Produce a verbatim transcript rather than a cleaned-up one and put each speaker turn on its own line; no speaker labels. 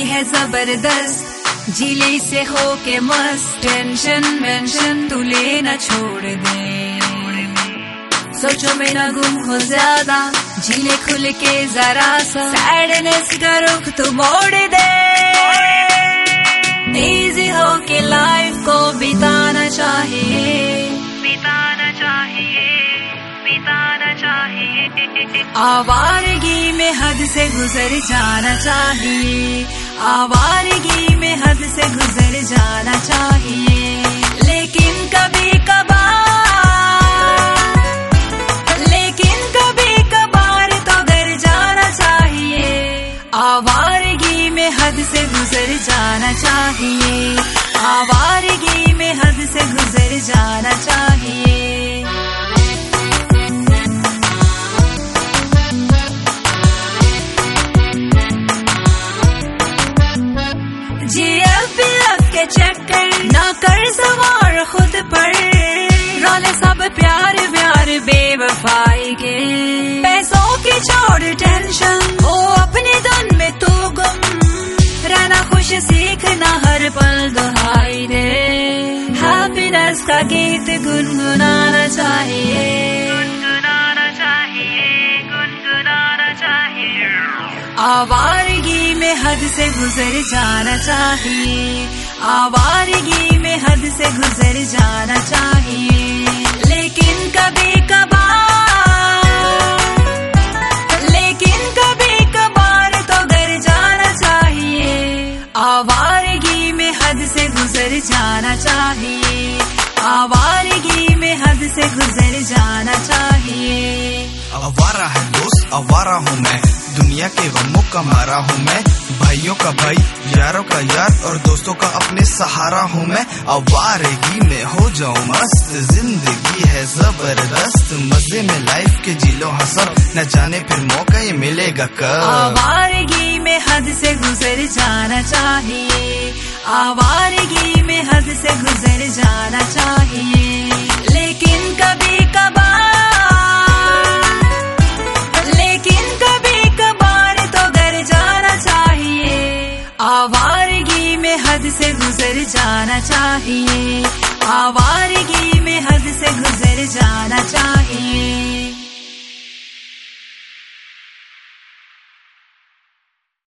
है जबरदस्त, जिले से हो के मस्त। टेंशन मेंशन तू लेना छोड़ दे, सोचो में ना गुम हो ज्यादा, जिले खुल के जरा सा। सैडनेस का रुख तू मोड़ दे, इजी हो के लाइफ को बिताना चाहिए, बिताना चाहिए, बिताना चाहिए। आवारगी में हद से गुजर जाना चाहिए, आवारगी में हद से गुजर जाना चाहिए। लेकिन कभी कभार, लेकिन कभी कभार तो घर जाना चाहिए। आवारगी में हद से गुजर जाना चाहिए, आवारगी में हद से गुजर जाना चाहिए। के चक्कर ना कर सवार खुद पर, रोले सब प्यार प्यार बेवफाई के। पैसों की छोड़ टेंशन, ओ अपने धुन में तू गुम, रहना खुश सीखना हर पल दुहाई दे। हैप्पीनेस का गीत गुनगुनाना चाहिए, गुनगुनाना चाहिए, गुनगुनाना चाहिए। आवारगी में हद से गुजर जाना चाहिए, आवारगी में हद से गुजर जाना चाहिए। लेकिन कभी कभार, लेकिन कभी कभार तो घर जाना चाहिए। आवारगी में हद से गुजर जाना चाहिए, आवारगी में हद से गुजर जाना चाहिए।
आवारा है दोस्त, आवारा हूँ मैं, दुनिया के गमों का मारा हूँ मैं। भाइयों का भाई, यारों का यार और दोस्तों का अपने सहारा हूँ मैं। आवारगी में हो जाऊँ मस्त, जिंदगी है जबरदस्त, मजे में लाइफ के जिलो हसर, न जाने फिर मौका ये मिलेगा कब।
आवारगी में हद से गुजर जाना चाहिए, आवारगी में हद से गुजर जाना चाहिए। लेकिन कभी कभार, लेकिन कभी कभार तो घर जाना चाहिए। आवारगी में हद से गुजर जाना चाहिए, आवारगी में हद से गुजर जाना चाहिए।